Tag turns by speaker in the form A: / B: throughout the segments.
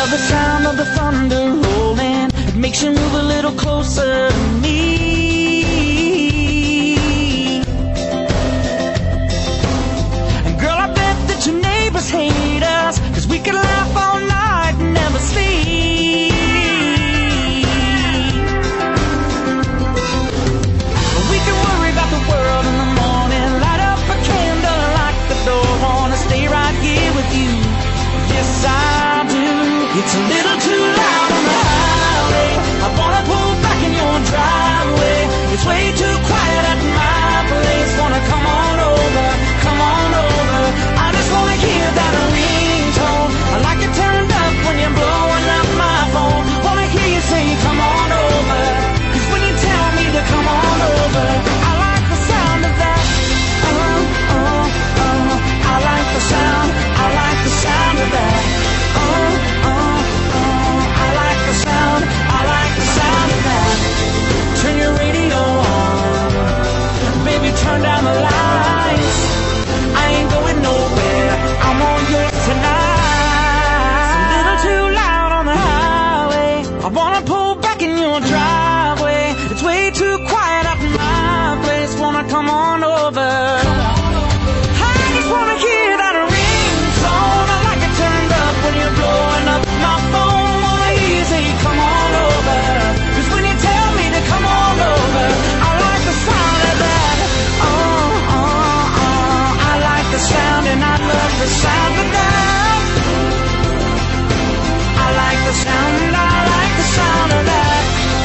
A: love the sound of the thunder rolling. It makes you move a little closer to me. And girl, I bet that your neighbors hate us, 'cause we could laugh all night and never sleep. We can worry about the world in the morning, light up a candle, lock the door, wanna stay right here with you. Yes, I do. It's a little too loud on the highway. I wanna pull back in your driveway. It's way too quiet at my place. Wanna come on over, come on over. I just wanna hear that ringtone. I like it turned up when you're blowing up my phone. Wanna hear you say come on over, 'cause when you tell me to come on over, I like the sound of that. I like the sound, I like the sound of that. I like the sound, I like the sound of that. Turn your radio on, baby, turn down the lights. I ain't going nowhere, I'm on yours tonight. It's a little too loud on the highway. I wanna pull back in your driveway. It's way too quiet up in my place. Wanna come on over. I just wanna hear that ringtone. I like it turned up when you're blowing up my phone. Wanna hear you say come on over, 'cause when you tell me to come on over, I like the sound of that. I like the sound and I love the sound of that. I like the sound and I like the sound of that.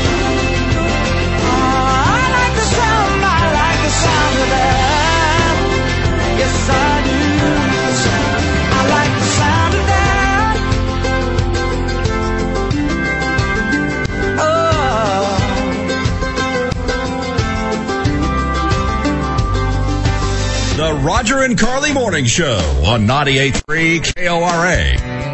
A: I like the sound, I like the sound of that. Yes, I do. I like the sound of that. Oh.
B: The Roger and Carly Morning Show on 98.3 KORA.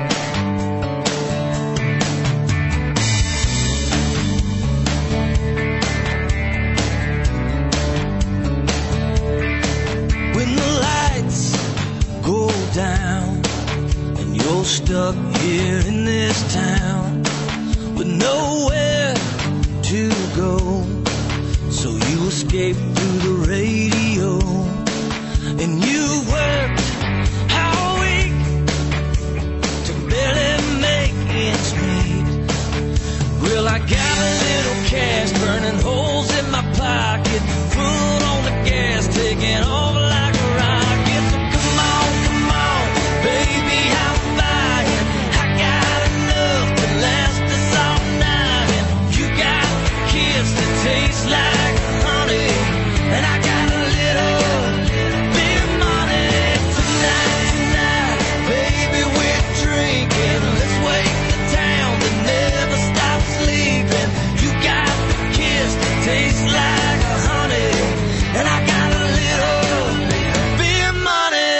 A: When the lights go down and you're stuck here in this town with nowhere to go, so you escape through the radio, and you worked all week to barely make ends meet. Well, I got a little cash burning holes in my pocket, foot on the gas, taking off like a rocket. So come on, baby, I'm buying. I got enough to last us all night, and you got a kiss that tastes like honey, and I got a little bit of money tonight, baby, we're drinking. Let's wake the town that never stops sleeping. You got a kiss that tastes like honey, and I got a little bit of money.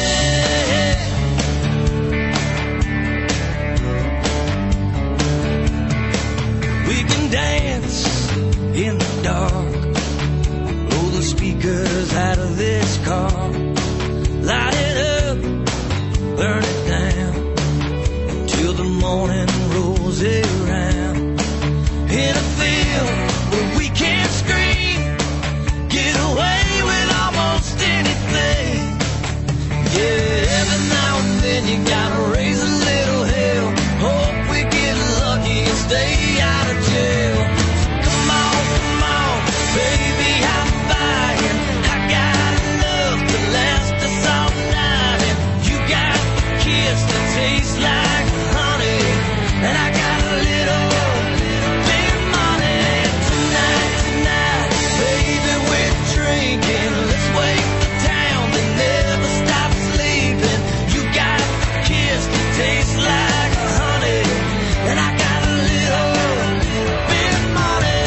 A: We can dance in the dark, blow the speakers out of this car, light it up, burn it down, until the morning rolls around. In a field where we can't scream, get away with almost anything. Yeah, every now and then you gotta raise a little hell. Hope we get lucky and stay out of jail. Come on, baby, I'm buying. I got enough to last us all night, and you got a kiss that tastes like honey, and I got a little bit of money tonight, baby, we're drinking. Let's wake the town that never stops sleeping. You got a kiss that tastes like honey, and I got a little bit of money.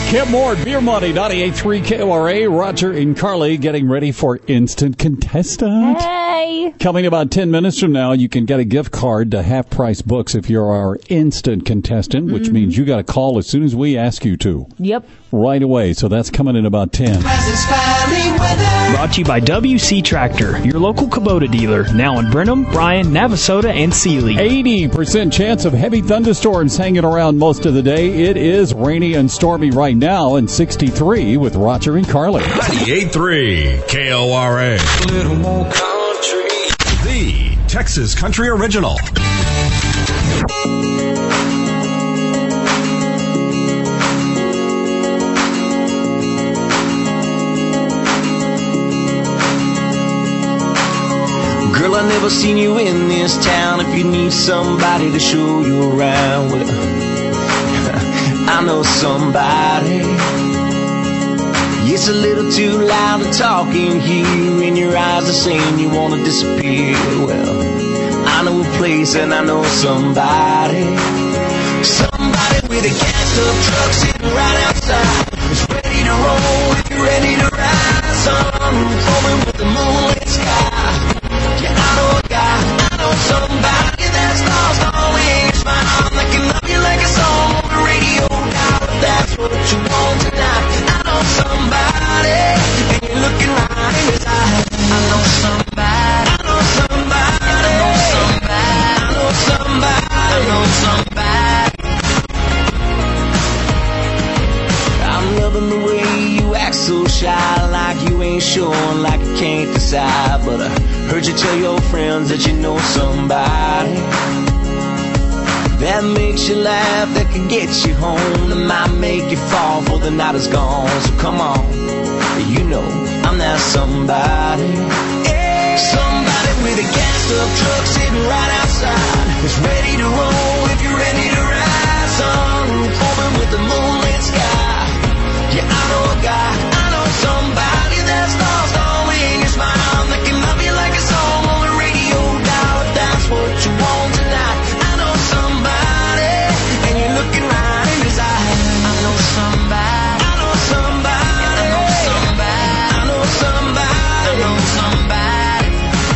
C: Kim Ward, Beer Money, 98.3 KORA. Roger and Carly getting ready for Instant Contestant.
D: Hey!
C: Coming about 10 minutes from now, you can get a gift card to Half Price Books if you're our Instant Contestant, which means you got to call as soon as we ask you to.
D: Yep.
C: Right away, so that's coming in about 10.
E: Brought to you by WC Tractor, your local Kubota dealer, now in Brenham, Bryan, Navasota, and Sealy.
C: 80% chance of heavy thunderstorms hanging around most of the day. It is rainy and stormy right now, and 63 with Roger and Carly.
B: 98.3 KORA.
A: A little more country.
B: The Texas Country Original.
A: Girl, I never seen you in this town. If you need somebody to show you around, well, I know somebody. It's a little too loud to talk in here, and your eyes are saying you want to disappear. Well, I know a place and I know somebody. Somebody with a gas up truck sitting right outside. It's ready to roll if you're ready to ride. Sunroof open with the moonlit sky. Yeah, I know a guy, I know somebody that's lost all in your smile. That can love you like a song on the radio now. If that's what you want tonight, I know somebody, and you're looking right in his eyes. I know somebody, I know somebody, I know somebody, I know somebody, I know somebody. I'm loving the way you act so shy, like you ain't sure, like you can't decide. But I heard you tell your friends that you know somebody that makes you laugh, that can get you home, that might make you fall before the night is gone. So come on, you know I'm that somebody. Somebody with a gassed up truck sitting right outside. It's ready to roll if you're ready to ride. Sunroof open with the moonlit sky. Yeah, I know a guy, I know somebody that's lost all in your smile. That can love you like a song on the radio dial. If that's what you want tonight, I know somebody, and you're looking right in his eyes. I know somebody, I know somebody, I know somebody, I know somebody, I know somebody,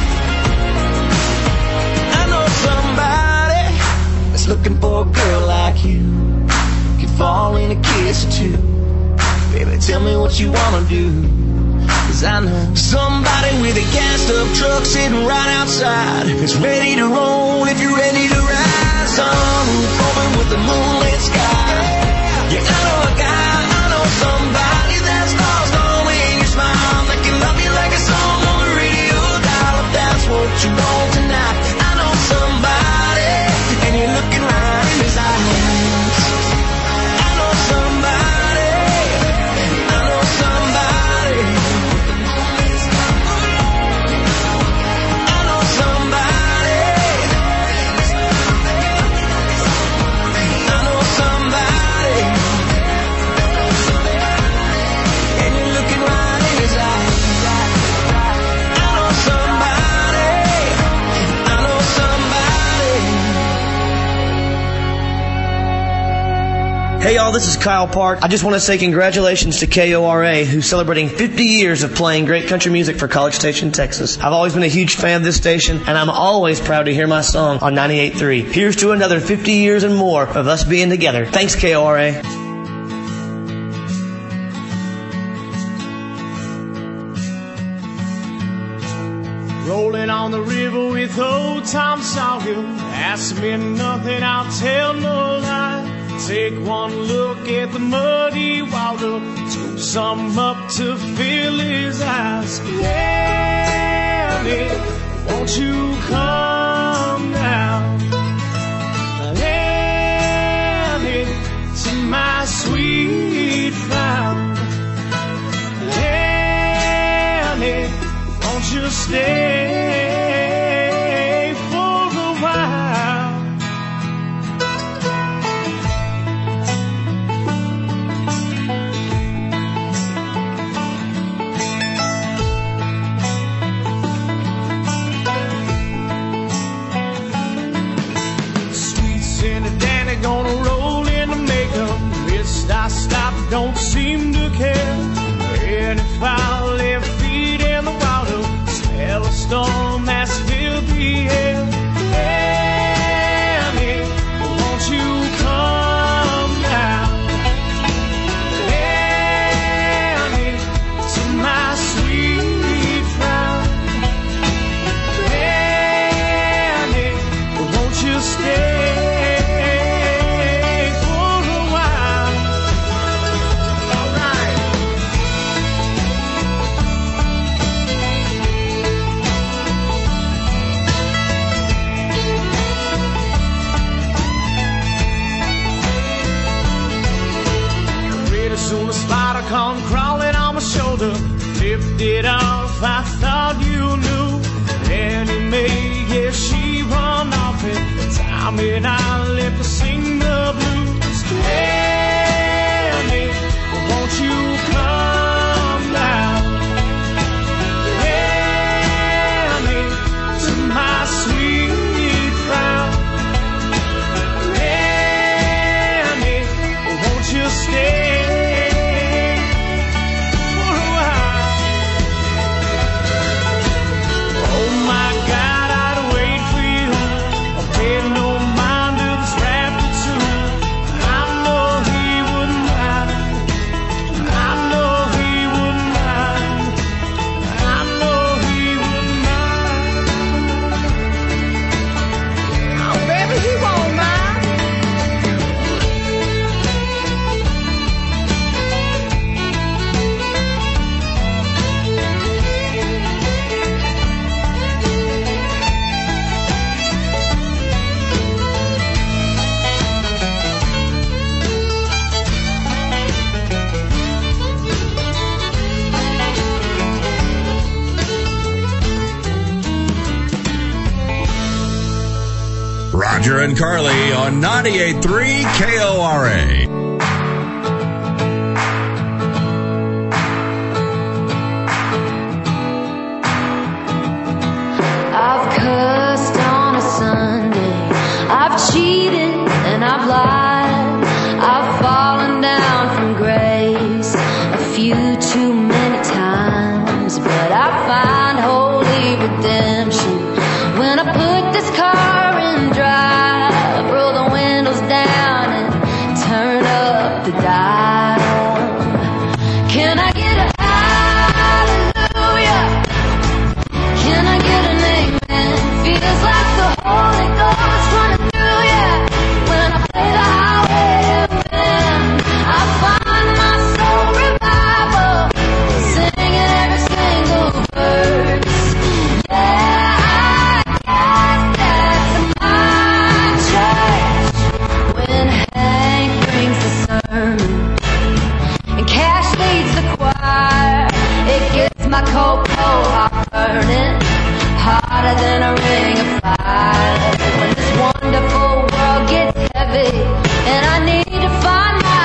A: I know somebody that's looking for a girl like you. Could fall in a kiss or two. Baby, tell me what you wanna do, 'cause I know somebody with a gassed up truck sitting right outside. It's ready to roll if you're ready to ride. Sunroof open with the moonlit sky. Yeah, I know a guy, I know somebody that's lost all in your smile. That can love you like a song on the radio dial. If that's what you want tonight, I know somebody, and you're looking right in his eyes. I know somebody. Hey y'all, this is Kyle Park. I just want to say congratulations to KORA, who's celebrating 50 years of playing great country music for College Station, Texas. I've always been a huge fan of this station, and I'm always proud to hear my song on 98.3. Here's to another 50 years and more of us being together. Thanks, KORA.
F: Rolling on the river with old Tom Sawyer. Ask me nothing, I'll tell no lie. Take one look at the muddy water, scoop some up to fill his eyes. Annie, won't you come now? Annie, to my sweet found. Annie, won't you stay for a while? Gonna roll in the makeup. Wrist I stopped don't seem to care. And if I left feet in the water, smell a storm that's filled the air. Annie, won't you come down? Annie, to my sweet frown. Annie, won't you stay? Soon a spider come crawling on my shoulder, tipped it off, I thought you knew. Annie Mae, yeah, she run off it. Tommy and I left to sing the blues. Annie, won't you come down? Annie, to my sweet frown. Annie, won't you stay?
B: Roger and Carly on 98.3 KORA.
D: I've cussed on a Sunday, I've cheated and I've lied, I've fallen down from grace a few too many times, but I find holy redemption when I put this car in drive, roll the windows down and turn up the dial. Can I get a hallelujah? Can I get an amen? Feels like the Holy Ghost running through ya when I play the highway FM. I find my soul revival, singing every single verse. Yeah, I got that to my church when Hank brings the sermon and Cash leads the choir. It gets my cold heart burning hotter than a ring of fire. When this wonderful world gets heavy and I need to find my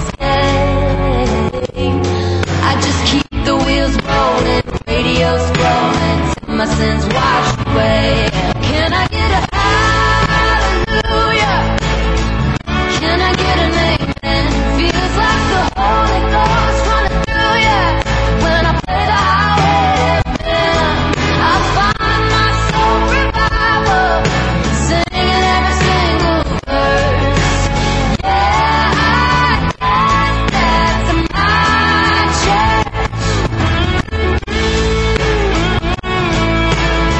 D: escape, I just keep the wheels rolling, radio scrolling till my sins wash away. Can I get a hallelujah? Can I get an amen? Feels like the Holy Ghost running through ya when I play the highway FM. I find my soul revival, singing every single verse. Yeah, I got that to my church.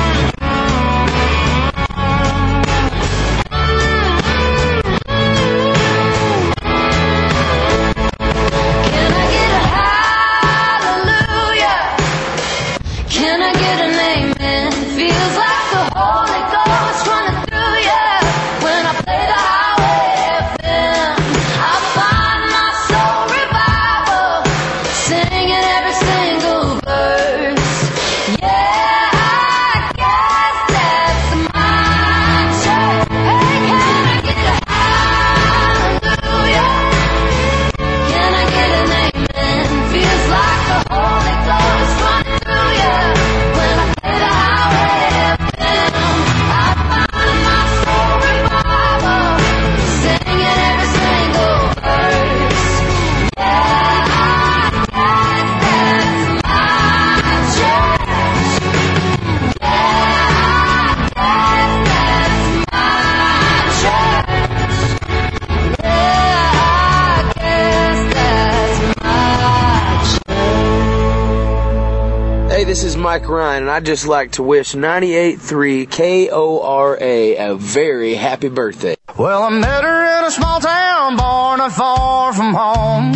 G: Mike Ryan, and I'd just like to wish 98.3 KORA a very happy birthday.
H: Well, I met her in a small town bar not far from home.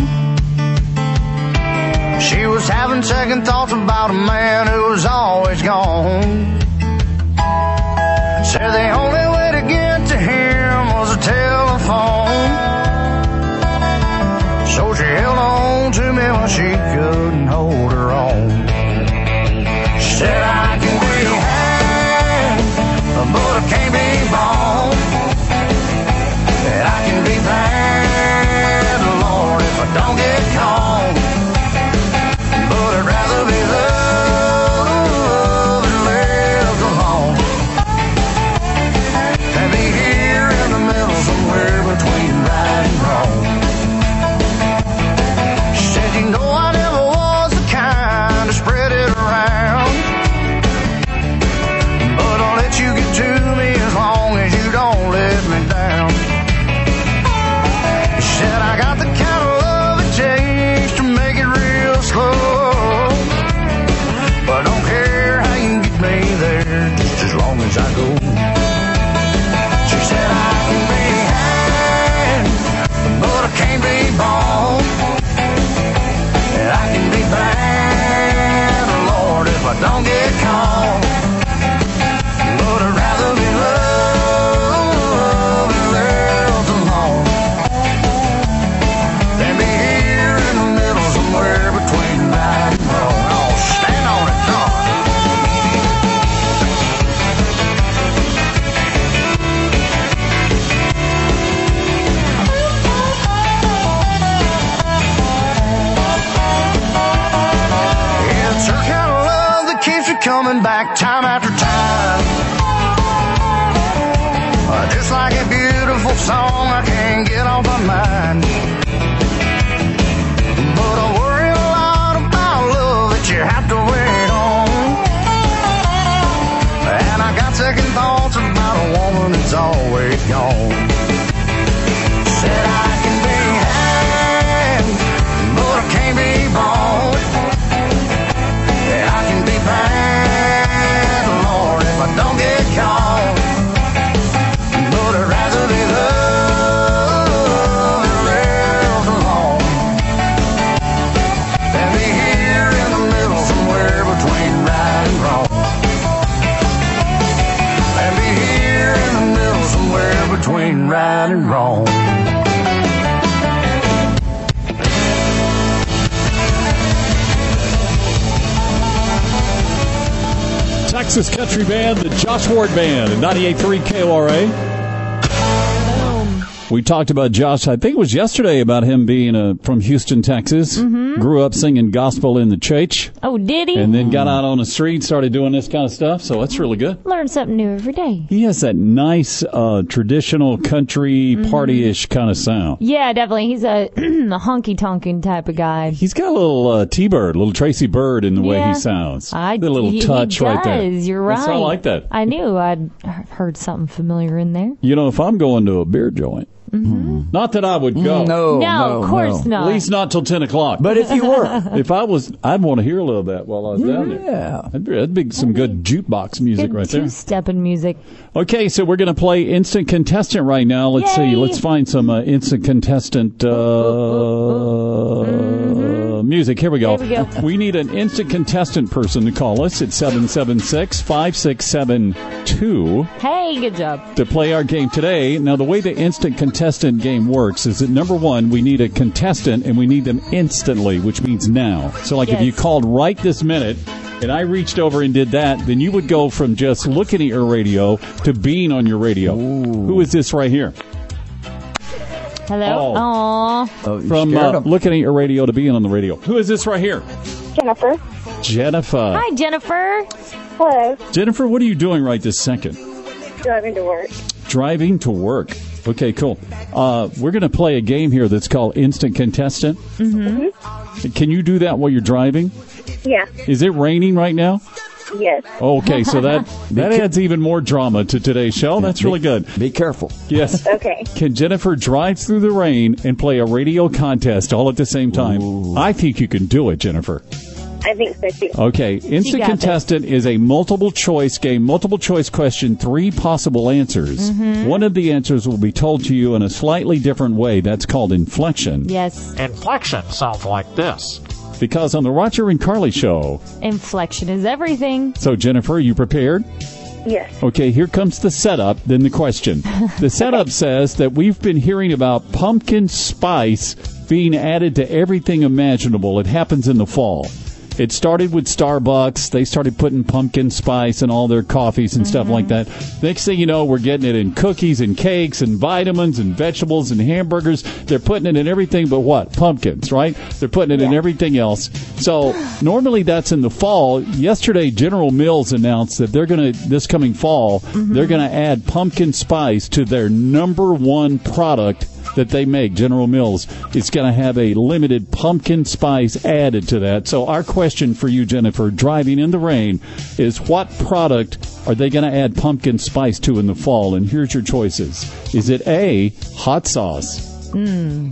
H: She was having second thoughts about a man who was always gone. Said the only way to get to him was a telephone. So she held on to me while she couldn't hold her own. She said, I can be hanged, but I can't be bought. And I can be bad, Lord, if I don't get caught. But I'd rather be loved and left alone than be here in the middle somewhere between right and wrong. She said, you know I never was the kind to spread it around, but I'll let you get to me as long as you don't let me down. She said, I got the kind of love it takes to make it real slow, but I don't care how you get me there, just as long as I go. She said, I can be hanged, but I can't be bought. And I can be bad, Lord, if I don't get caught. But I'd rather be loved and left alone than be here in the middle somewhere between right and wrong. Oh, stand on it, God. It's her kind of love that keeps me coming back time after time. Just like a beautiful song I can't get off my mind. But I worry a lot about love that you have to wait on. And I got second thoughts about a woman that's always gone. Said I can be hanged, but I can't be bought. Yeah, I can be bad, Lord, if I don't get caught. But I'd rather be loved and left alone than be here in the middle somewhere between right and wrong. Than be here in the middle somewhere between right and wrong.
C: Texas country band, the Josh Ward Band, at 98.3 KORA. We talked about Josh, I think it was yesterday, about him being from Houston, Texas.
I: Mm-hmm.
C: Grew up singing gospel in the church.
I: Oh, did he?
C: And then got out on the street, started doing this kind of stuff. So that's really good.
I: Learn something new every day.
C: He has that nice traditional country party-ish kind of sound.
I: Yeah, definitely. He's a honky-tonking type of guy.
C: He's got a little T-Bird, little Tracy Bird in the way he sounds. The little touch right there.
I: You're right.
C: I like that.
I: I knew I'd heard something familiar in there.
C: You know, if I'm going to a beer joint, not that I would go.
I: No, of course not.
C: At least not till 10 o'clock.
J: But if you were.
C: If I was, I'd want to hear a little of that while I was down there.
J: Yeah.
C: That'd be some good jukebox music right there.
I: Two-stepping music.
C: Okay, so we're going to play Instant Contestant right now. Let's see. Let's find some Instant Contestant music. Here we go.
I: There we go.
C: We need an Instant Contestant person to call us at 776-5672.
I: Hey, good job.
C: To play our game today. Now, the way the Instant Contestant game works is that, number one, we need a contestant, and we need them instantly, which means now. So, like, if you called right this minute, and I reached over and did that, then you would go from just looking at your radio to being on your radio. Ooh. Who is this right here?
I: Hello?
C: Oh, from looking at your radio to being on the radio. Who is this right here?
K: Jennifer.
C: Jennifer.
I: Hi, Jennifer.
K: Hello.
C: Jennifer, what are you doing right this second?
K: Driving to work.
C: Driving to work. Okay, cool. We're going to play a game here that's called Instant Contestant.
K: Mm-hmm.
C: Can you do that while you're driving?
K: Yeah.
C: Is it raining right now?
K: Yes.
C: Okay, so that adds even more drama to today's show. That's really good.
J: Be careful.
C: Yes.
K: Okay.
C: Can Jennifer drive through the rain and play a radio contest all at the same time? Ooh. I think you can do it, Jennifer.
K: I think so, too.
C: Okay, Instant Contestant is a multiple choice game, multiple choice question, 3 possible answers. One of the answers will be told to you in a slightly different way. That's called inflection.
I: Yes.
J: Inflection sounds like this.
C: Because on the Roger and Carly Show,
I: inflection is everything.
C: So, Jennifer, are you prepared?
K: Yes.
C: Okay, here comes the setup, then the question. The setup says that we've been hearing about pumpkin spice being added to everything imaginable. It happens in the fall. It started with Starbucks. They started putting pumpkin spice in all their coffees and stuff like that. Next thing you know, we're getting it in cookies and cakes and vitamins and vegetables and hamburgers. They're putting it in everything but what? Pumpkins, right? They're putting it in everything else. So normally that's in the fall. Yesterday, General Mills announced that they're going to, this coming fall, they're going to add pumpkin spice to their number 1 product that they make. General Mills is going to have a limited pumpkin spice added to that. So our question for you, Jennifer, driving in the rain, is what product are they going to add pumpkin spice to in the fall? And here's your choices. Is it A, hot sauce? B,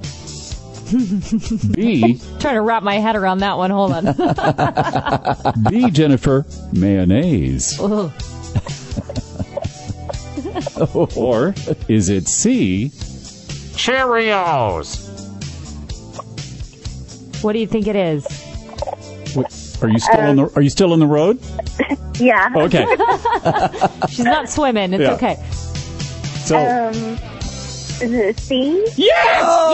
I: trying to wrap my head around that one. Hold on.
C: B, Jennifer, mayonnaise. Or is it C,
J: Cheerios?
I: What do you think it is?
C: Are you still on the? Are you still on the road?
K: Yeah.
C: Okay.
I: She's not swimming. It's okay.
C: So.
K: Is it a C?
C: Yes!
I: Oh,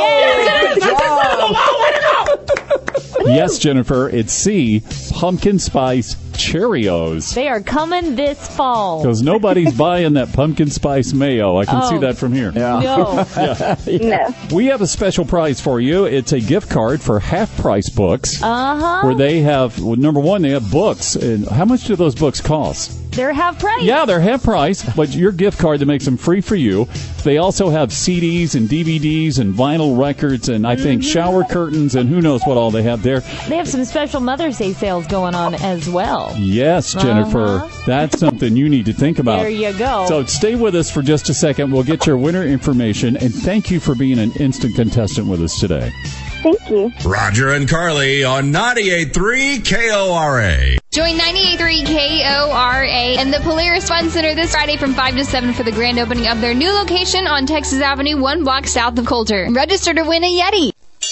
I: yes!
C: Yes, Jennifer, it's C, pumpkin spice Cheerios.
I: They are coming this fall.
C: Because nobody's buying that pumpkin spice mayo. I can see that from here.
I: No.
K: No.
C: We have a special prize for you. It's a gift card for Half Price Books.
I: Uh-huh.
C: Where they have, number 1, they have books. And how much do those books cost?
I: They're half price.
C: Yeah, they're half price, but your gift card that makes them free for you. They also have CDs and DVDs and vinyl records and I think shower curtains and who knows what all they have there.
I: They have some special Mother's Day sales going on as well.
C: Yes, Jennifer. That's something you need to think about.
I: There you go.
C: So stay with us for just a second. We'll get your winner information, and thank you for being an instant contestant with us today.
K: Thank you.
B: Roger and Carly on 98.3 KORA.
L: Join 98.3 KORA and the Polaris Fun Center this Friday from 5 to 7 for the grand opening of their new location on Texas Avenue, 1 block south of Coulter. Register to win a Yeti.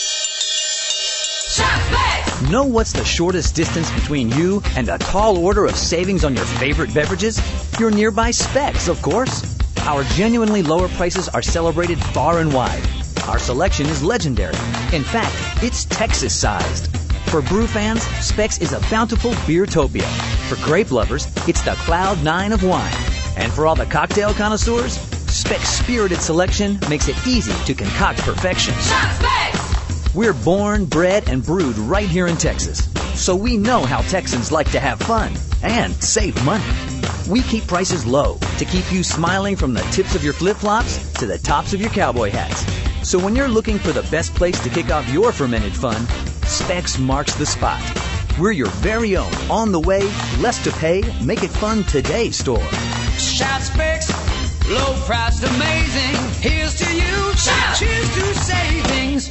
M: Know what's the shortest distance between you and a tall order of savings on your favorite beverages? Your nearby Specs, of course. Our genuinely lower prices are celebrated far and wide. Our selection is legendary. In fact, it's Texas-sized. For brew fans, Specs is a bountiful beertopia. For grape lovers, it's the Cloud 9 of wine. And for all the cocktail connoisseurs, Specs' spirited selection makes it easy to concoct perfection.
N: Shop Specs!
M: We're born, bred, and brewed right here in Texas. So we know how Texans like to have fun and save money. We keep prices low to keep you smiling from the tips of your flip-flops to the tops of your cowboy hats. So when you're looking for the best place to kick off your fermented fun, Specs marks the spot. We're your very own, on the way, less to pay, make it fun today store.
N: Shop Specs, low price, amazing. Here's to you, cheers to savings.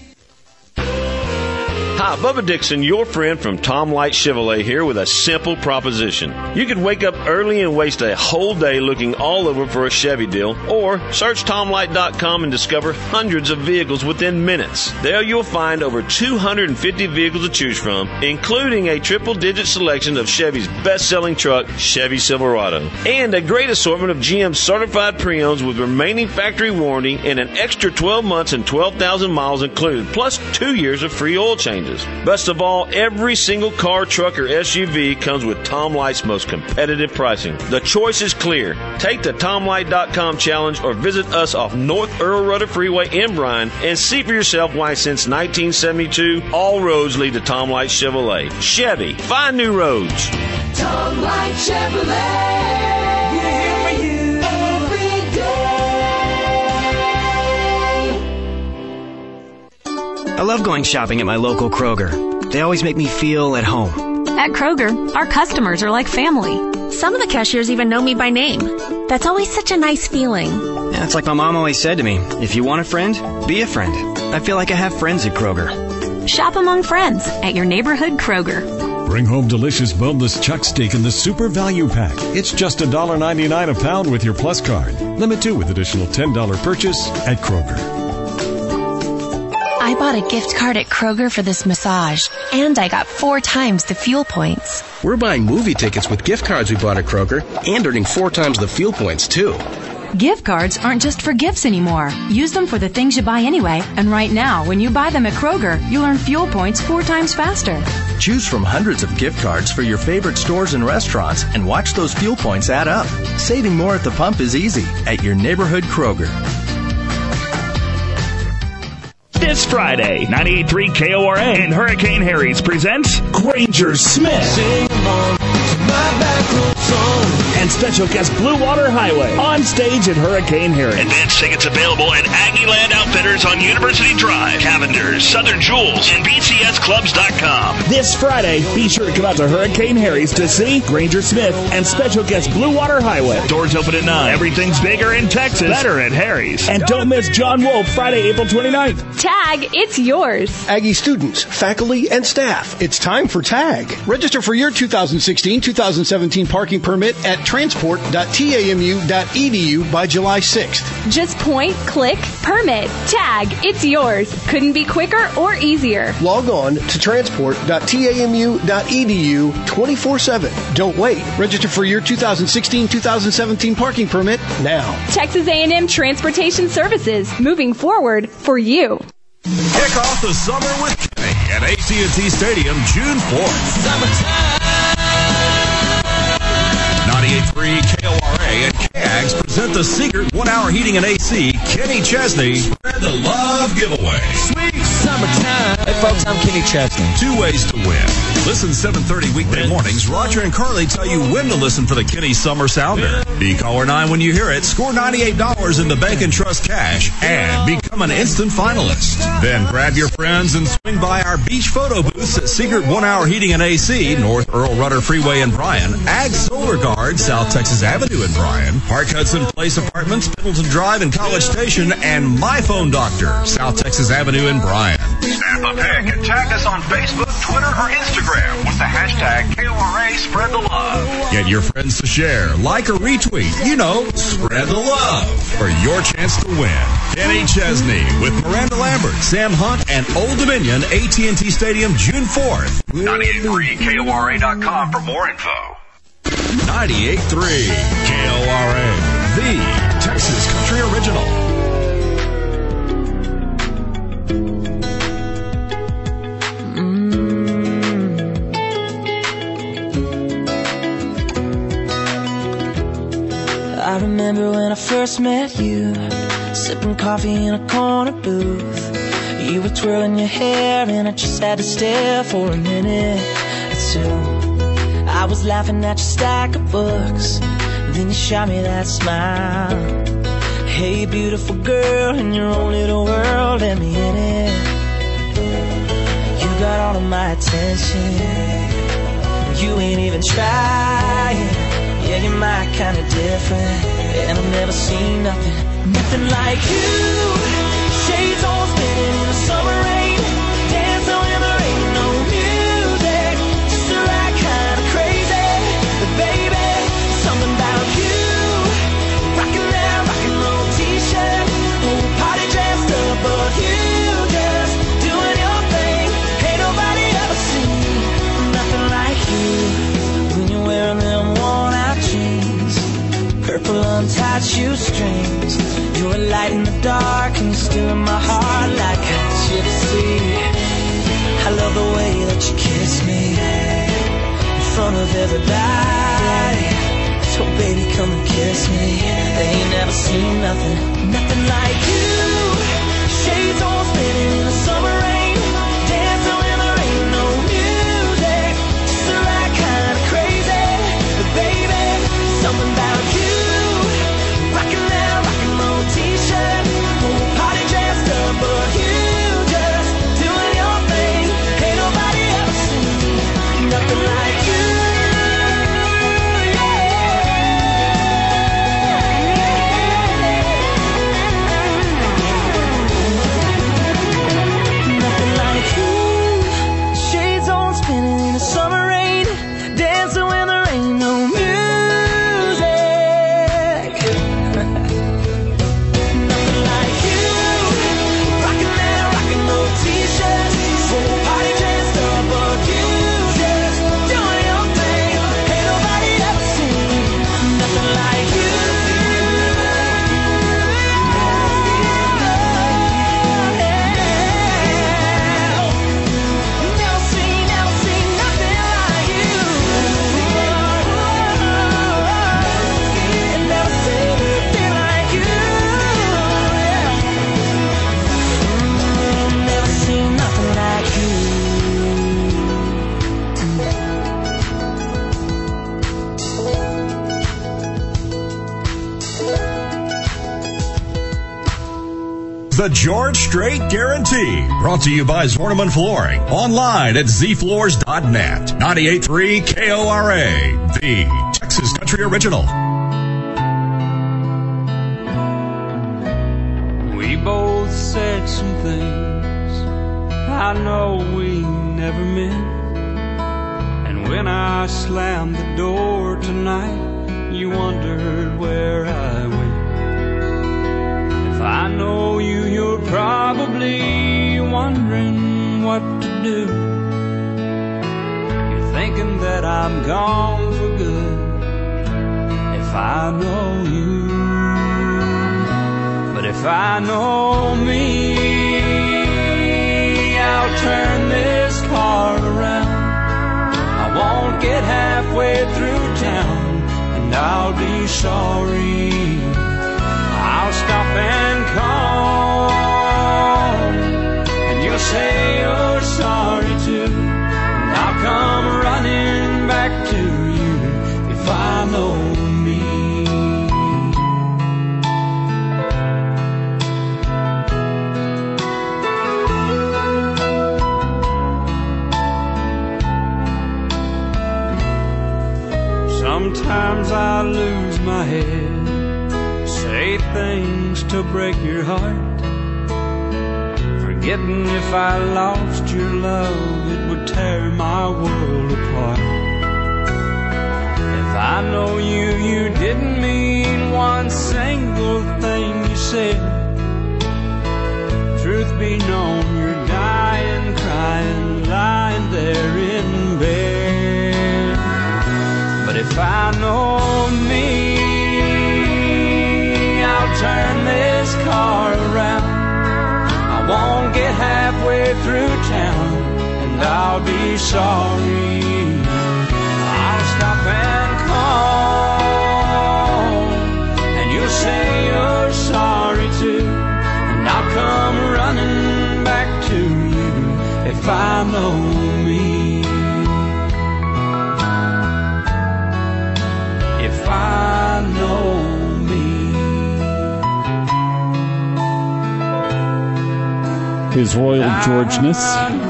O: Hi, Bubba Dixon, your friend from Tom Light Chevrolet here with a simple proposition. You could wake up early and waste a whole day looking all over for a Chevy deal, or search TomLight.com and discover hundreds of vehicles within minutes. There you'll find over 250 vehicles to choose from, including a triple-digit selection of Chevy's best-selling truck, Chevy Silverado, and a great assortment of GM certified pre-owns with remaining factory warranty and an extra 12 months and 12,000 miles included, plus 2 years of free oil changes. Best of all, every single car, truck, or SUV comes with Tom Light's most competitive pricing. The choice is clear. Take the TomLight.com challenge or visit us off North Earl Rudder Freeway in Bryan and see for yourself why since 1972, all roads lead to Tom Light Chevrolet. Chevy, find new roads.
N: Tom Light Chevrolet, we're here for you every day.
P: I love going shopping at my local Kroger. They always make me feel at home.
Q: At Kroger, our customers are like family. Some of the cashiers even know me by name. That's always such a nice feeling.
P: Yeah, it's like my mom always said to me, if you want a friend, be a friend. I feel like I have friends at Kroger.
Q: Shop among friends at your neighborhood Kroger.
R: Bring home delicious boneless chuck steak in the Super Value Pack. It's just $1.99 a pound with your Plus card. Limit 2 with additional $10 purchase at Kroger.
Q: I bought a gift card at Kroger for this massage, and I got 4 times the fuel points.
S: We're buying movie tickets with gift cards we bought at Kroger and earning 4 times the fuel points, too.
T: Gift cards aren't just for gifts anymore. Use them for the things you buy anyway. And right now, when you buy them at Kroger, you'll earn fuel points 4 times faster.
S: Choose from hundreds of gift cards for your favorite stores and restaurants and watch those fuel points add up. Saving more at the pump is easy at your neighborhood Kroger.
E: This Friday, 98.3 KORA and Hurricane Harry's presents Granger Smith.
A: Sing along to my back road song.
E: And special guest Blue Water Highway on stage at Hurricane Harry's.
B: Advance tickets available at Aggieland Outfitters on University Drive, Cavender's, Southern Jewels, and BCSclubs.com.
E: This Friday, be sure to come out to Hurricane Harry's to see Granger Smith and special guest Blue Water Highway.
B: Doors open at 9.
E: Everything's bigger in Texas. Better at Harry's. And don't miss John Wolf Friday, April 29th.
U: Tag, it's yours.
V: Aggie students, faculty, and staff, it's time for TAG. Register for your 2016-2017 parking permit at transport.tamu.edu by July 6th.
U: Just point, click, permit. Tag, it's yours. Couldn't be quicker or easier.
V: Log on to transport.tamu.edu 24/7. Don't wait. Register for your 2016-2017 parking permit now.
U: Texas A&M Transportation Services, moving forward for you.
B: Kick off the summer with Kenny at AT&T Stadium June 4th. Summertime. 98.3 KORA and KAGS present the secret 1-hour heating and AC Kenny Chesney Spread the Love giveaway. Sweet summertime.
W: Hey folks, I'm Kenny Chesney.
B: 2 ways to win. Listen 7:30 weekday mornings. Roger and Carly tell you when to listen for the Kenny Summer Sounder. Be caller 9 when you hear it. Score $98 in the Bank and Trust cash and become an instant finalist. Then grab your friends and swing by our beach photo booths at Secret 1-Hour Heating and AC, North Earl Rudder Freeway in Bryan, Ag Solar Guard, South Texas Avenue in Bryan, Park Hudson Place Apartments, Pendleton Drive and College Station, and My Phone Doctor, South Texas Avenue in Bryan.
X: Snap a pic and tag us on Facebook, Twitter, or Instagram with the hashtag KORA Spread the Love.
B: Get your friends to share, like, or retweet. You know, spread the love for your chance to win. Kenny Chesney with Miranda Lambert, Sam Hunt, and Old Dominion, AT&T Stadium, June 4th.
X: 98.3 KORA.com for more info.
B: 98.3 KORA, the Texas Country Original.
A: I remember when I first met you, sipping coffee in a corner booth. You were twirling your hair and I just had to stare for a minute or two. I was laughing at your stack of books, then you shot me that smile. Hey beautiful girl, in your own little world, let me in it. You got all of my attention, you ain't even trying. Yeah, you're my kind of different, and I've never seen nothing like you. Shades on spinning in the summer rain, dancing when there ain't no music, just the right kind of crazy. But baby, something about you, rocking that rock and roll t-shirt, whole party dressed up, but you just doing your thing. Ain't nobody ever seen nothing like you. When you're wearing them worn-out jeans, purple untied shoestrings, you're a light in the dark and you're still in my heart like a gypsy. I love the way that you kiss me in front of everybody. So baby, come and kiss me. They ain't never seen nothing like you. Shades on spinning in the summer rain, dancing when there ain't no music, just the right kind of crazy. But baby, something about you, rocking that rock and roll t-shirt, whole party dressed up, but you just doing your thing. Ain't nobody ever seen nothing like you. Yeah.
B: the George Strait Guarantee. Brought to you by Zorneman Flooring. Online at zfloors.net. 98.3 KORA, the Texas Country Original.
N: We both said some things I know we never meant. And when I slammed the door tonight, you wondered where I went. If I know you, you're probably wondering what to do. You're thinking that I'm gone for good. If I know you, but if I know me, I'll turn this car around. I won't get halfway through town, and I'll be sorry. I'll stop and call, and you'll say you're sorry too. And I'll come running back to you if I know me. Sometimes I lose my head, say things to break your heart, forgetting if I lost your love, it would tear my world apart. If I know you, you didn't mean one single thing you said. Truth be known, you're dying, crying, lying there in bed. But if I know me, I'll turn this car around. I won't get halfway through town, and I'll be sorry. I'll stop and call, and you'll say you're sorry too. And I'll come running back to you if I know me. If I know me.
C: His Royal Georgeness.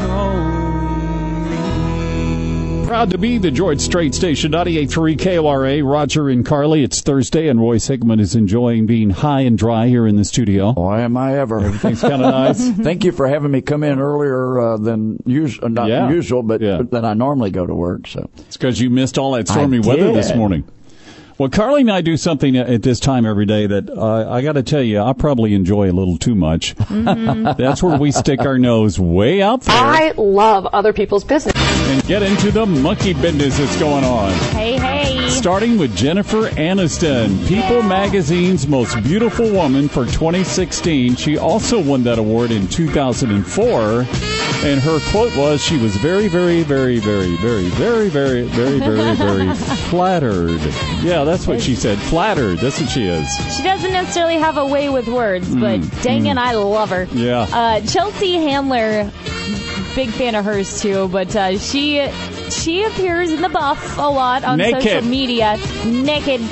C: Proud to be the George Strait Station, 98.3 KORA. Roger and Carly, it's Thursday, and Royce Hickman is enjoying being high and dry here in the studio.
D: Boy, am I ever.
C: Everything's kind of nice.
D: Thank you for having me come in earlier than usual, usual, but than I normally go to work. So
C: it's because you missed all that stormy weather this morning. Well, Carly and I do something at this time every day that I got to tell you, I probably enjoy a little too much. Mm-hmm. That's where we stick our nose way out there.
F: I love other people's business.
C: And get into the monkey business that's going on.
I: Hey, hey.
C: Starting with Jennifer Aniston, People Magazine's Most Beautiful Woman for 2016. She also won that award in 2004. And her quote was, she was very, very, very, very, very, very, very, very, very, very flattered. Yeah, that's what she said. Flattered. That's what she is.
I: She doesn't necessarily have a way with words, but dang it, I love her.
C: Yeah.
I: Chelsea Handler, big fan of hers too, but she appears in the buff a lot on social media. Naked.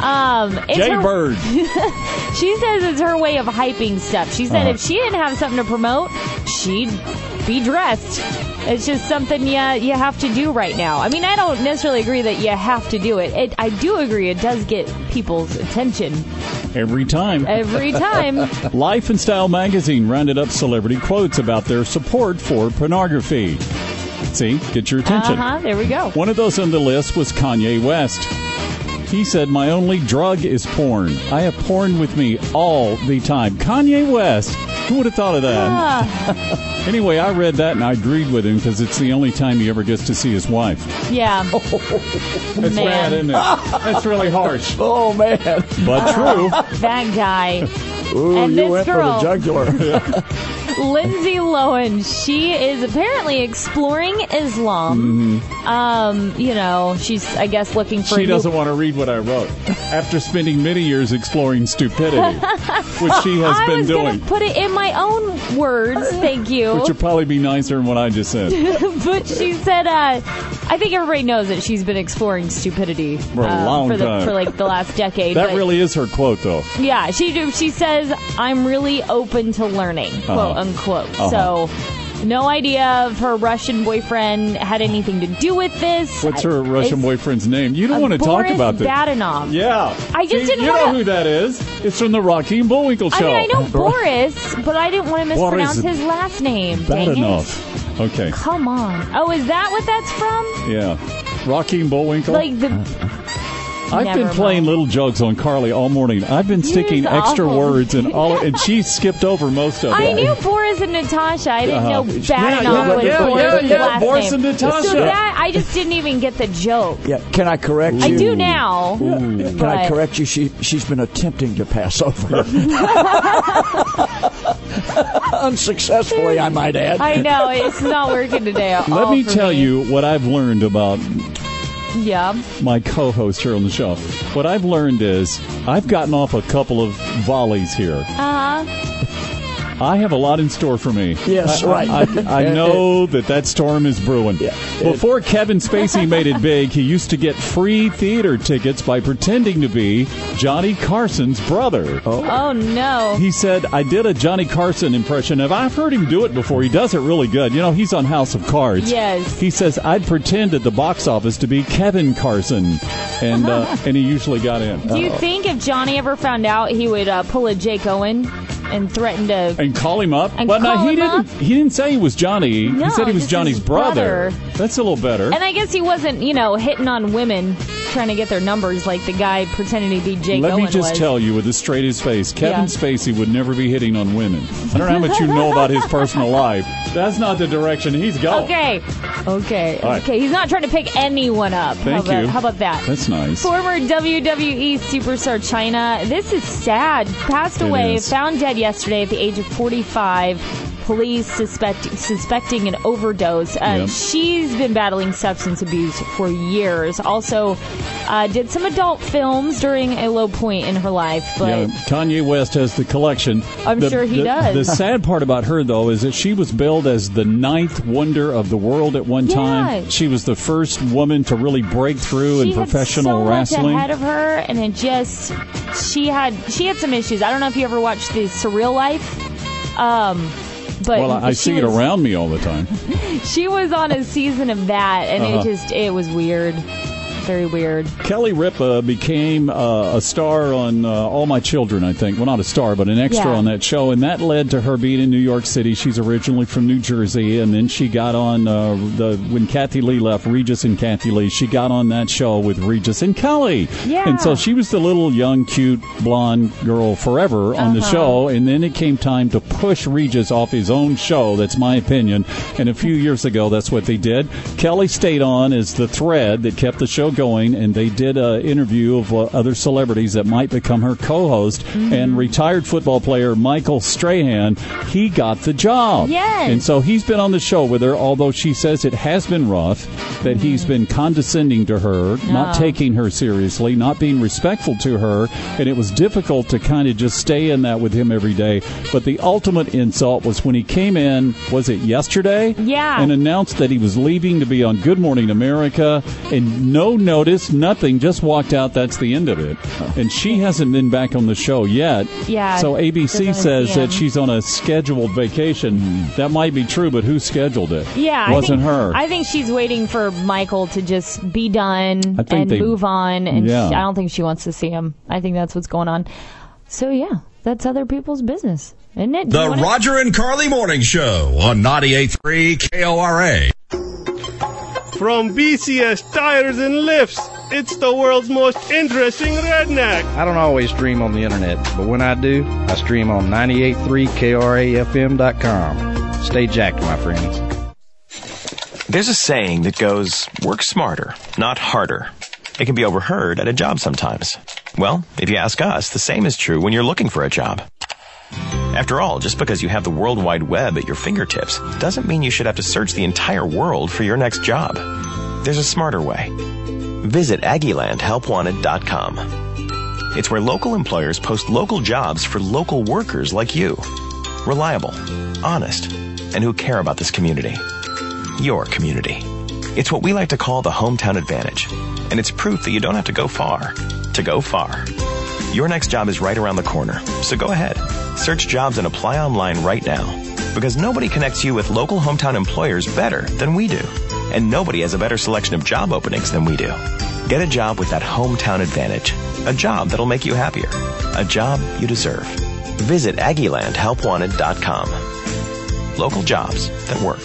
C: Jay Bird.
I: She says it's her way of hyping stuff. She said if she didn't have something to promote, she'd be dressed. It's just something you have to do right now. I mean, I don't necessarily agree that you have to do it. I do agree it does get people's attention.
C: Every time.
I: Every time.
C: Life and Style magazine rounded up celebrity quotes about their support for pornography. See, get your attention.
I: There we go.
C: One of those on the list was Kanye West. He said, my only drug is porn. I have porn with me all the time. Kanye West. Who would have thought of that? Anyway, I read that and I agreed with him because it's the only time he ever gets to see his wife.
I: Yeah.
C: That's bad, isn't it? That's really harsh.
D: Oh, man.
C: But true.
I: That guy.
D: Ooh,
I: and
D: you
I: this
D: went
I: girl,
D: for the jugular.
I: Lindsay Lohan, she is apparently exploring Islam. She's, I guess, looking for...
C: She doesn't want to read what I wrote. After spending many years exploring stupidity, which she has been doing.
I: I was going to put it in my own words, thank you.
C: Which would probably be nicer than what I just said.
I: But she said I think everybody knows that she's been exploring stupidity
C: for a long time.
I: For like the last decade.
C: That really is her quote, though.
I: Yeah, she says, "I'm really open to learning," quote unquote. So, no idea if her Russian boyfriend had anything to do with this.
C: What's her Russian boyfriend's name? You don't want to talk about this.
I: Boris Badenov.
C: Yeah.
I: I just didn't
C: You know who that is. It's from the Rocky and Bullwinkle show.
I: I mean, I know Boris, but I didn't want to mispronounce his last name.
C: Badenov. Okay.
I: Come on. Oh, is that what that's from?
C: Yeah. Rocky and Bullwinkle?
I: Like the...
C: I've been playing little jokes on Carly all morning. I've been sticking extra words and and she skipped over most of it.
I: I knew Boris and Natasha. I didn't know Badenov was last
C: Boris
I: name.
C: and Natasha.
I: So that I just didn't even get the joke.
D: Yeah, can I correct you?
I: I do now.
D: Can I correct you? She's been attempting to pass over. Unsuccessfully, I might add.
I: I know, it's not working today.
C: Let me tell you what I've learned about my co-host here on the show. What I've learned is I've gotten off a couple of volleys here. I have a lot in store for me.
D: Yes, right.
C: I know that storm is brewing. Yeah. Before Kevin Spacey made it big, he used to get free theater tickets by pretending to be Johnny Carson's brother.
I: Oh, no.
C: He said, I did a Johnny Carson impression, and I've heard him do it before. He does it really good. You know, he's on House of Cards.
I: Yes.
C: He says, I'd pretend at the box office to be Kevin Carson, and he usually got in.
I: Do you think if Johnny ever found out, he would pull a Jake Owen and threaten to...
C: And call him up?
I: Well, no,
C: he didn't say he was Johnny.
I: No,
C: he said he was Johnny's brother. That's a little better.
I: And I guess he wasn't, hitting on women trying to get their numbers like the guy pretending to be Jake Owen was.
C: Let me just tell you with a straight his face, Kevin Spacey would never be hitting on women. I don't know how much you know about his personal life. That's not the direction he's going.
I: Okay.
C: Right.
I: He's not trying to pick anyone up.
C: Thank you.
I: How about that?
C: That's nice.
I: Former WWE superstar Chyna. This is sad. Passed away. Found dead yesterday at the age of 45. Police suspecting an overdose. She's been battling substance abuse for years. Also, did some adult films during a low point in her life. But
C: Kanye West has the collection.
I: I'm sure he does.
C: The sad part about her, though, is that she was billed as the 9th wonder of the world at one time. She was the first woman to really break through in professional wrestling.
I: She had so much ahead of her, and it just she had some issues. I don't know if you ever watched The Surreal Life. But
C: I see it around me all the time.
I: She was on a season of that, and it was weird. Very weird.
C: Kelly Ripa became a star on All My Children, I think. Well, not a star, but an extra on that show, and that led to her being in New York City. She's originally from New Jersey, and then she got on when Kathy Lee left, Regis and Kathy Lee, she got on that show with Regis and Kelly.
I: Yeah.
C: And so she was the little young, cute, blonde girl forever on the show, and then it came time to push Regis off his own show. That's my opinion. And a few years ago, that's what they did. Kelly stayed on as the thread that kept the show going, and they did an interview of other celebrities that might become her co-host. And retired football player Michael Strahan, he got the job.
I: Yes.
C: And so he's been on the show with her, although she says it has been rough, that he's been condescending to her, not taking her seriously, not being respectful to her, and it was difficult to kind of just stay in that with him every day. But the ultimate insult was when he came in, was it yesterday?
I: Yeah.
C: And announced that he was leaving to be on Good Morning America, and no notice, nothing, just walked out. That's the end of it. And she hasn't been back on the show yet.
I: Yeah.
C: So ABC says that she's on a scheduled vacation. That might be true, but who scheduled it?
I: Yeah.
C: It wasn't her.
I: I think she's waiting for Michael to just be done and move on. And I don't think she wants to see him. I think that's what's going on. So, yeah, that's other people's business, isn't it?
B: The Roger and Carly Morning Show on 98.3 KORA.
G: From BCS Tires and Lifts, it's the world's most interesting redneck.
H: I don't always stream on the internet, but when I do, I stream on 98.3KRAFM.com. Stay jacked, my friends.
J: There's a saying that goes, work smarter, not harder. It can be overheard at a job sometimes. Well, if you ask us, the same is true when you're looking for a job. After all, just because you have the World Wide Web at your fingertips doesn't mean you should have to search the entire world for your next job. There's a smarter way. Visit AggielandHelpWanted.com. It's where local employers post local jobs for local workers like you. Reliable, honest, and who care about this community. Your community. It's what we like to call the hometown advantage, and it's proof that you don't have to go far to go far. Your next job is right around the corner, so go ahead. Search jobs and apply online right now, because nobody connects you with local hometown employers better than we do, and nobody has a better selection of job openings than we do. Get a job with that hometown advantage, a job that'll make you happier, a job you deserve. Visit AggielandHelpWanted.com. Local jobs that work.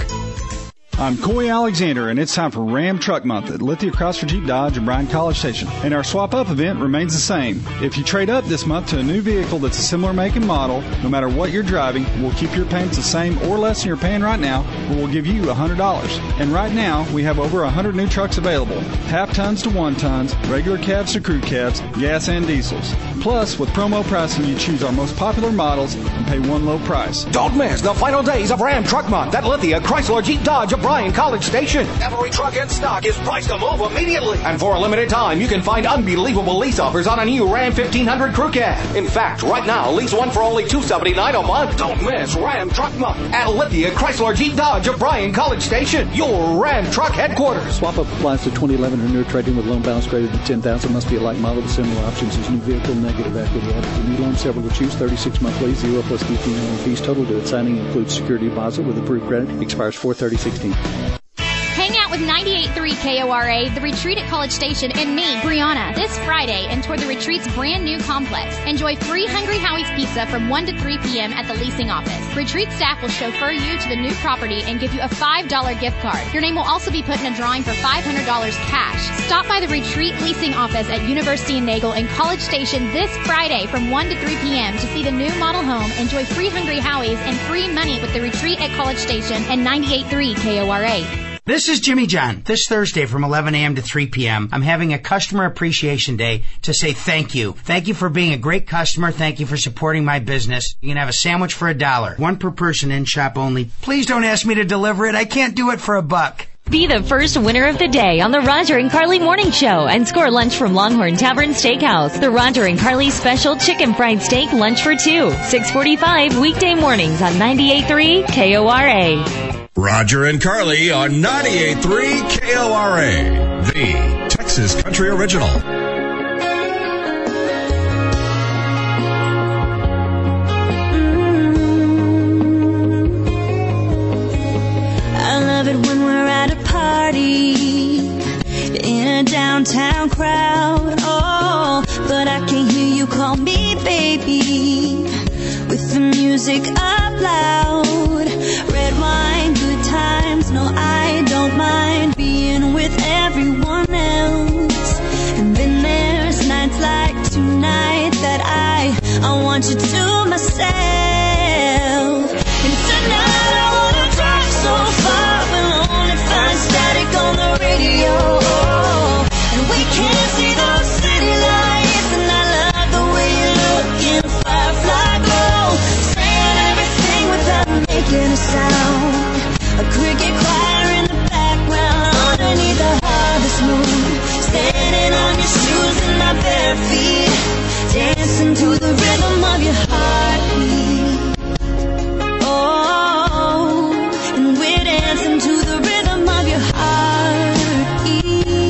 K: I'm Coy Alexander, and it's time for Ram Truck Month at Lithia Chrysler Jeep Dodge and Bryan College Station. And our Swap Up event remains the same. If you trade up this month to a new vehicle that's a similar make and model, no matter what you're driving, we'll keep your payments the same or less than you're paying right now, or we'll give you $100. And right now, we have over 100 new trucks available. Half tons to 1 tons, regular cabs to crew cabs, gas and diesels. Plus, with promo pricing, you choose our most popular models and pay one low price.
L: Don't miss the final days of Ram Truck Month at Lithia Chrysler Jeep Dodge of Bryan College Station. Every truck in stock is priced to move immediately. And for a limited time, you can find unbelievable lease offers on a new Ram 1500 Crew Cab. In fact, right now, lease one for only $279 a month. Don't miss Ram Truck Month at Lithia Chrysler Jeep Dodge of Bryan College Station, your Ram Truck headquarters.
M: Swap Up applies to 2011 or newer trading with loan balance greater than $10,000. Must be a like model with similar options as new vehicle, negative equity added. For new loan, several to choose, 36-month lease, 0 plus DP fees. Total due at signing includes security deposit with approved credit. Expires 4/30/16.
W: Hang out with 98.3 KORA, The Retreat at College Station, and me, Brianna, this Friday and toward the Retreat's brand new complex. Enjoy free Hungry Howie's Pizza from 1 to 3 p.m. at the leasing office. Retreat staff will chauffeur you to the new property and give you a $5 gift card. Your name will also be put in a drawing for $500 cash. Stop by the Retreat leasing office at University and Nagel and College Station this Friday from 1 to 3 p.m. to see the new model home, enjoy free Hungry Howie's, and free money with the Retreat at College Station and 98.3 KORA.
Y: This is Jimmy John. This Thursday from 11 a.m. to 3 p.m., I'm having a Customer Appreciation Day to say thank you. Thank you for being a great customer. Thank you for supporting my business. You can have a sandwich for $1. One per person, in shop only. Please don't ask me to deliver it. I can't do it for $1.
I: Be the first winner of the day on the Roger and Carly Morning Show and score lunch from Longhorn Tavern Steakhouse. The Roger and Carly Special Chicken Fried Steak Lunch for 2, 6:45 weekday mornings on 98.3 KORA.
B: Roger and Carly on 98.3 KORA, the Texas Country Original.
Z: I love it when we're at a party in a downtown crowd. Oh, but I can't hear you call me baby with the music up loud. Red wine, good times, no I don't mind being with everyone else. And then there's nights like tonight that I want you to myself. And tonight I wanna drive so far, we'll only find static on the radio. And we can't see those city lights, and I love the way you look in a firefly glow, saying everything without making a sound. A cricket choir in the background underneath the harvest moon, standing on your shoes and my bare feet, dancing to the rhythm of your heartbeat. Oh, and we're dancing to the rhythm of your heartbeat.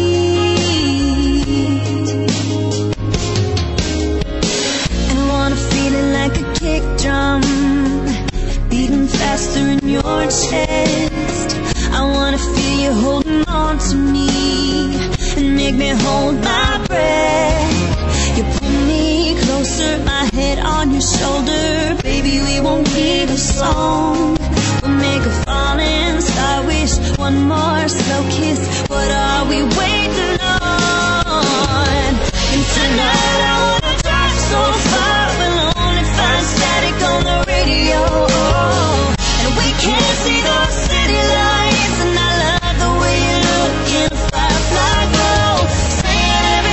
Z: And I wanna feel it like a kick drum, beating faster in your chest. I wanna feel you holding on to me and make me hold my breath. You pull me closer, my head on your shoulder. Baby, we won't need a song. We'll make a falling star wish, one more slow kiss. What are we waiting on? And tonight I wanna drive so far, we'll only find static on the radio. And we can't see those city lights, and I love the way you look in a firefly glow, saying everything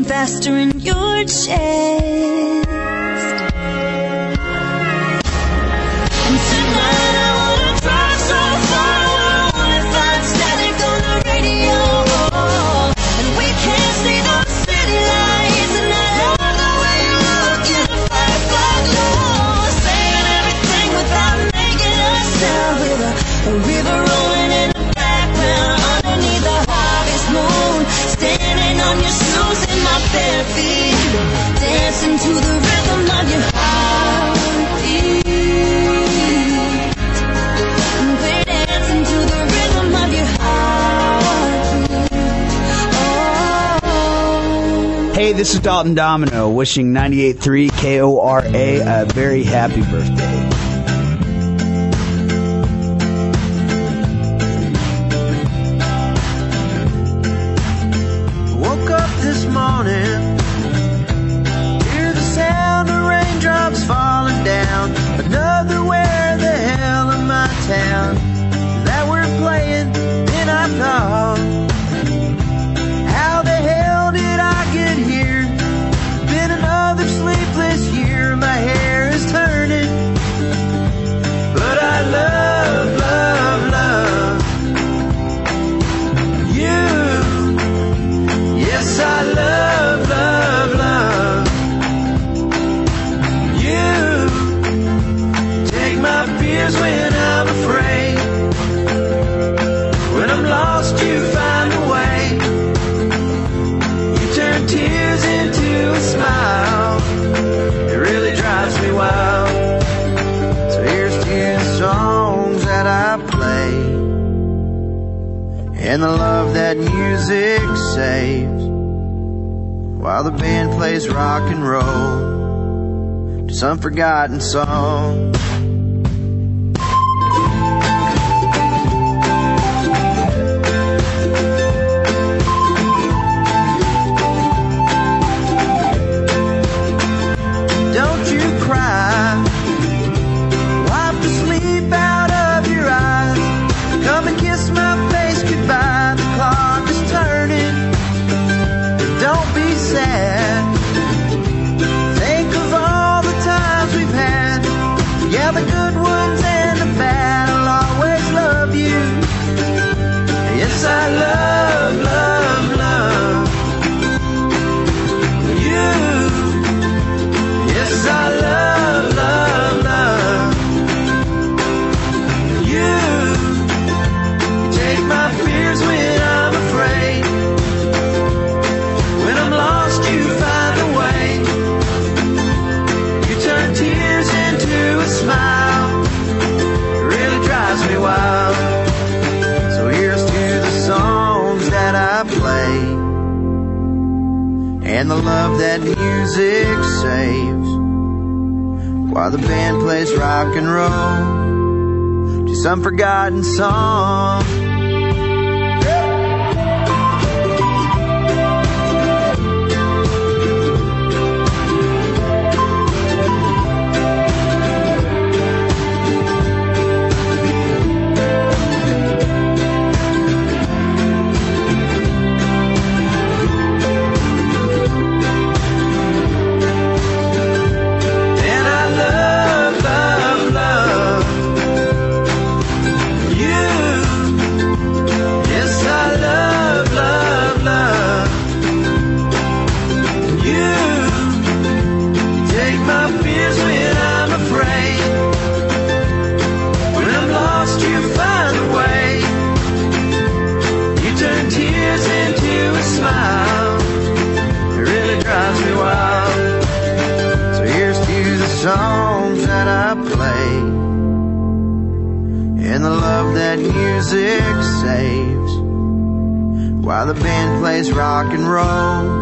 Z: faster in your chest. And tonight I wanna drive so far, I wanna find static on the radio. And we can't see those city lights, and I love the way you look in the firefly glow, saying everything without making a sound, with a river rolling in the background underneath the harvest moon, standing on your shoes in my bare feet, dancing to the rhythm of your heartbeat. We're dancing to the rhythm of your heartbeat. Oh.
O: Hey, this is Dalton Domino wishing 98.3 KORA a very happy birthday.
A: Woke up this morning, hear the sound of raindrops falling down. Another where the hell am I town that we're playing, and I thought, how the hell did I get here? Been another sleepless year, my hair is turning, but I love, love, love you. Yes, I love, love, love you. Take my fears when I'm afraid. When I'm lost, you find a way. You turn tears into a smile. It really drives me wild. So here's to the songs that I play, and the love that music saves, while the band plays rock and roll to some forgotten song. Don't you cry, wipe the sleep out of your eyes. Come and kiss my face goodbye. The clock is turning. Don't be sad. Think of all the times we've had. Yeah, the good ones and the bad. I'll always love you. Yes, I love, love, love you. Yes, I love, love, love you. You take my fears when I'm afraid. When I'm lost, you find a way. You turn tears into a smile. It really drives me wild. So here's to the songs that I play, and the love that music saves, while the band plays rock and roll to some forgotten song. And I love, love, love you. Yes, I love, love, love you. Take my fears when I'm afraid. When I'm lost, you find a way. You turn tears into a smile. It really drives me wild. So here's to the songs that I play, and the love that music saves, while the band plays rock and roll.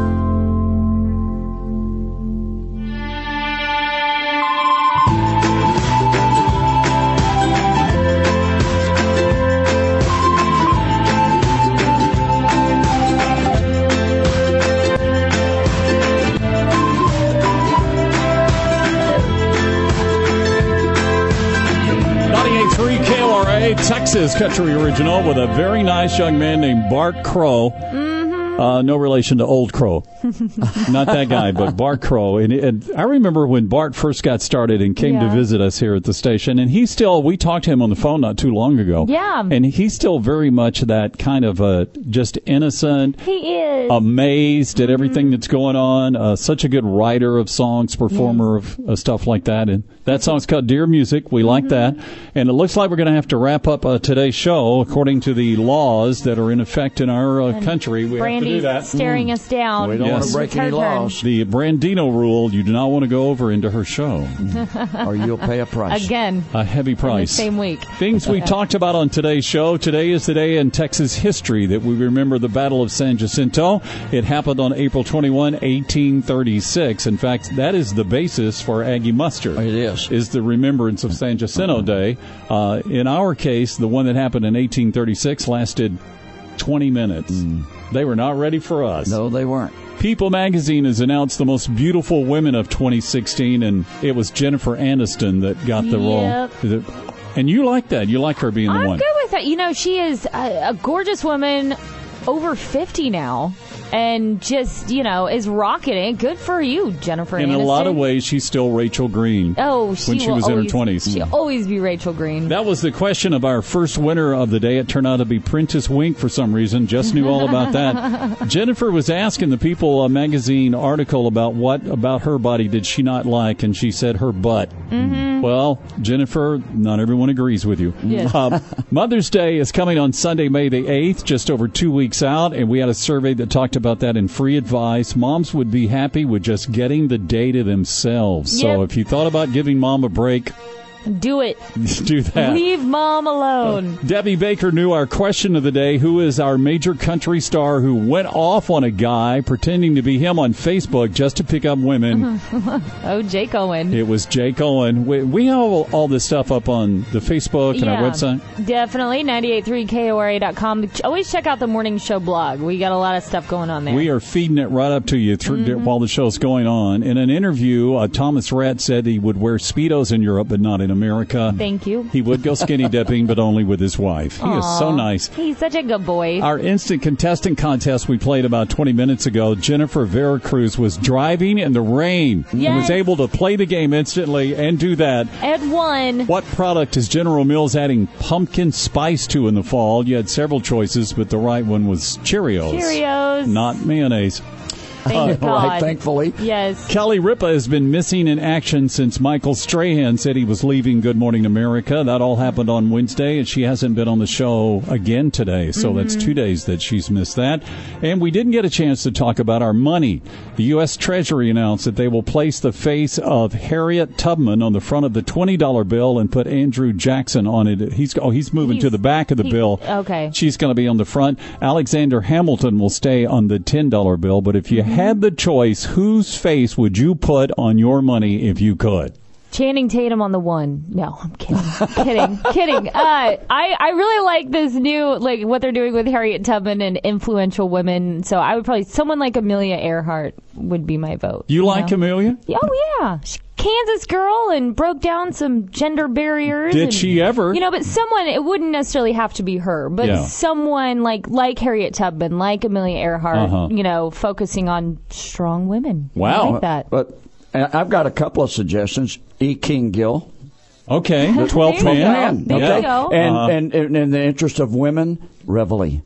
C: KORA, Texas country original with a very nice young man named Bart Crow. No relation to Old Crow. Not that guy, but Bart Crow. And I remember when Bart first got started and came to visit us here at the station, and we talked to him on the phone not too long ago.
I: Yeah.
C: And he's still very much that kind of just innocent.
I: He is.
C: Amazed at everything that's going on. Such a good writer of songs, performer of stuff like that. And that song's called Dear Music. We like that. And it looks like we're going to have to wrap up today's show according to the laws that are in effect in our country. We have to do that.
I: Staring us down.
D: We don't want to break any laws.
C: The Brandino rule, you do not want to go over into her show.
D: Or you'll pay a price.
I: Again.
C: A heavy price.
I: In the same week.
C: Things we talked about on today's show. Today is the day in Texas history that we remember the Battle of San Jacinto. It happened on April 21, 1836. In fact, that is the basis for Aggie Mustard.
D: It is
C: the remembrance of San Jacinto Day. In our case, the one that happened in 1836 lasted 20 minutes. They were not ready for us.
D: No, they weren't.
C: People magazine has announced the most beautiful women of 2016, and it was Jennifer Aniston that got the role. And you like that. You like her being the one.
I: I'm good with that. You know, she is a gorgeous woman, over 50 now. And just, is rocking it. Good for you, Jennifer Aniston.
C: In a lot of ways, she's still Rachel Green.
I: Oh,
C: when she was in her 20s.
I: She'll always be Rachel Green.
C: That was the question of our first winner of the day. It turned out to be Prentice Wink for some reason. Just knew all about that. Jennifer was asking the People magazine article about what about her body did she not like, and she said her butt.
I: Mm-hmm.
C: Well, Jennifer, not everyone agrees with you.
I: Yes.
C: Mother's Day is coming on Sunday, May the 8th, just over 2 weeks out, and we had a survey that talked about that in free advice. Moms would be happy with just getting the day to themselves. So if you thought about giving mom a break,
I: do it.
C: Do that.
I: Leave mom alone.
C: Debbie Baker knew our question of the day. Who is our major country star who went off on a guy pretending to be him on Facebook just to pick up women?
I: Oh, Jake Owen.
C: It was Jake Owen. We have all this stuff up on the Facebook and our website.
I: Definitely. 983KORA.com. Always check out the morning show blog. We got a lot of stuff going on there.
C: We are feeding it right up to you while the show's going on. In an interview, Thomas Rhett said he would wear Speedos in Europe, but not in America.
I: Thank you.
C: He would go skinny dipping, but only with his wife. He is so nice.
I: He's such a good boy.
C: Our instant contestant contest we played about 20 minutes ago, Jennifer Veracruz was driving in the rain and was able to play the game instantly and do that.
I: And won.
C: What product is General Mills adding pumpkin spice to in the fall? You had several choices, but the right one was Cheerios.
I: Cheerios.
C: Not mayonnaise.
I: Thank God.
D: Right, thankfully.
I: Yes.
C: Kelly Ripa has been missing in action since Michael Strahan said he was leaving Good Morning America. That all happened on Wednesday, and she hasn't been on the show again today. So that's 2 days that she's missed that. And we didn't get a chance to talk about our money. The U.S. Treasury announced that they will place the face of Harriet Tubman on the front of the $20 bill and put Andrew Jackson on it. He's moving to the back of the bill.
I: Okay.
C: She's going to be on the front. Alexander Hamilton will stay on the $10 bill. But if you had the choice, whose face would you put on your money if you could?
I: Channing Tatum on the one. No, I'm kidding. kidding. I really like this new, what they're doing with Harriet Tubman and influential women. So I would probably, someone like Amelia Earhart would be my vote.
C: You like Amelia?
I: Oh, yeah. She's Kansas girl and broke down some gender barriers.
C: Did she ever?
I: But someone, it wouldn't necessarily have to be her, but someone like Harriet Tubman, like Amelia Earhart, focusing on strong women.
C: Wow.
I: I like that.
D: But I've got a couple of suggestions. E. King Gill.
C: Okay, the 12th man.
I: There you go.
D: And in the interest of women, Reveille.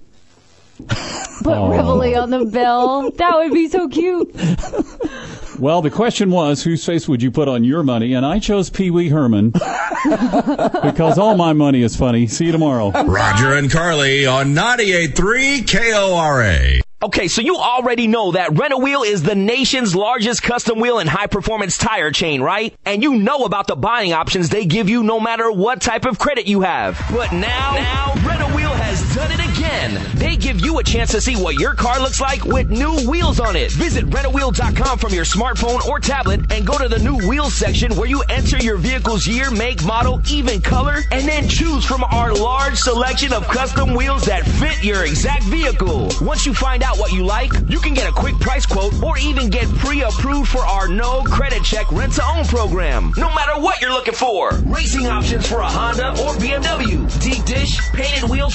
I: Put Reveille on the bill. That would be so cute.
C: Well, the question was, whose face would you put on your money? And I chose Pee Wee Herman because all my money is funny. See you tomorrow.
B: Roger and Carly on 98.3 KORA.
E: Okay, so you already know that Rent-A-Wheel is the nation's largest custom wheel and high-performance tire chain, right? And you know about the buying options they give you no matter what type of credit you have. But now Rent-A-Wheel has done it again. They give you a chance to see what your car looks like with new wheels on it. Visit rentawheel.com from your smartphone or tablet and go to the new wheels section where you enter your vehicle's year, make, model, even color, and then choose from our large selection of custom wheels that fit your exact vehicle. Once you find out what you like, you can get a quick price quote or even get pre-approved for our no credit check rent-to-own program. No matter what you're looking for. Racing options for a Honda or BMW. Deep dish, painted wheels for a Charger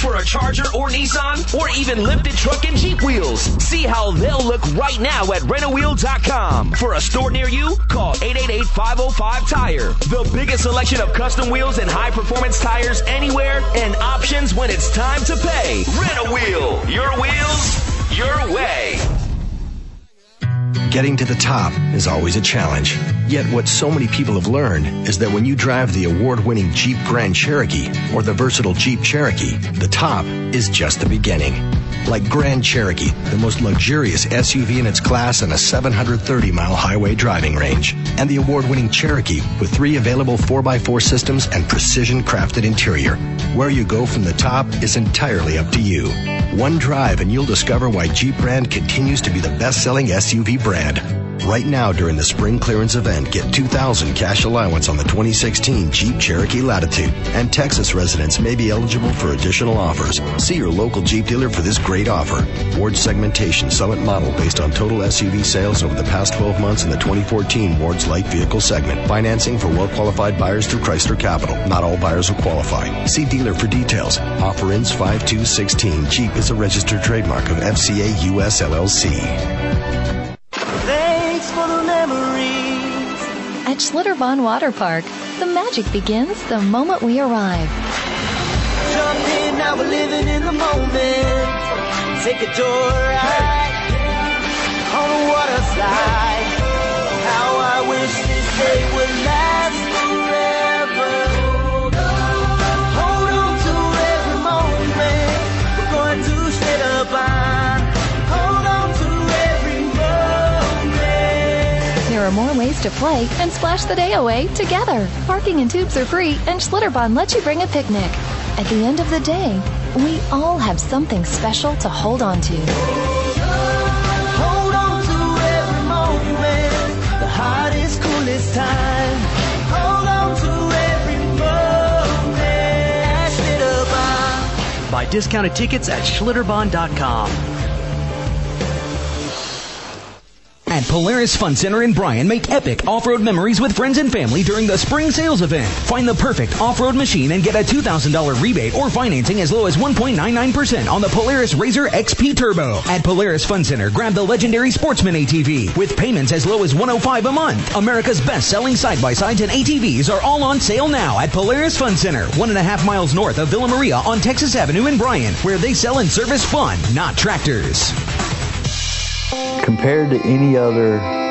E: Charger or Nissan, or even lifted truck and Jeep wheels. See how they'll look right now at RentAWheel.com. For a store near you, call 888-505-TIRE. The biggest selection of custom wheels and high-performance tires anywhere, and options when it's time to pay. Rent a Wheel. Your wheels, your way.
P: Getting to the top is always a challenge. Yet what so many people have learned is that when you drive the award-winning Jeep Grand Cherokee or the versatile Jeep Cherokee, the top is just the beginning. Like Grand Cherokee, the most luxurious SUV in its class and a 730-mile highway driving range. And the award-winning Cherokee with 3 available 4x4 systems and precision-crafted interior. Where you go from the top is entirely up to you. One drive and you'll discover why Jeep brand continues to be the best-selling SUV brand. Right now during the spring clearance event, get $2,000 cash allowance on the 2016 Jeep Cherokee Latitude. And Texas residents may be eligible for additional offers. See your local Jeep dealer for this great offer. Ward segmentation Summit model based on total SUV sales over the past 12 months in the 2014 Ward's light vehicle segment. Financing for well-qualified buyers through Chrysler Capital. Not all buyers will qualify. See dealer for details. Offer ends 5/2/16. Jeep is a registered trademark of FCA US LLC.
Z: Thanks for the memories.
Q: At Schlitterbahn Water Park, the magic begins the moment we arrive.
Z: Jump in, now we're living in the moment. Take a joyride on a water slide. How I wish this day would last forever. Hold on to every moment. We're going to Schlitterbahn. Hold on to every moment.
Q: There are more ways to play and splash the day away together. Parking and tubes are free, and Schlitterbahn lets you bring a picnic. At the end of the day, we all have something special to hold on to.
Z: Hold on to every moment. The hottest, coolest time. Hold on to every moment. Schlitterbahn.
R: Buy discounted tickets at Schlitterbahn.com.
E: At Polaris Fun Center in Bryan, make epic off-road memories with friends and family during the spring sales event. Find the perfect off-road machine and get a $2,000 rebate or financing as low as 1.99% on the Polaris RZR XP Turbo. At Polaris Fun Center, grab the legendary Sportsman ATV with payments as low as $105 a month. America's best-selling side-by-sides and ATVs are all on sale now at Polaris Fun Center, 1.5 miles north of Villa Maria on Texas Avenue in Bryan, where they sell and service fun, not tractors.
S: Compared to any other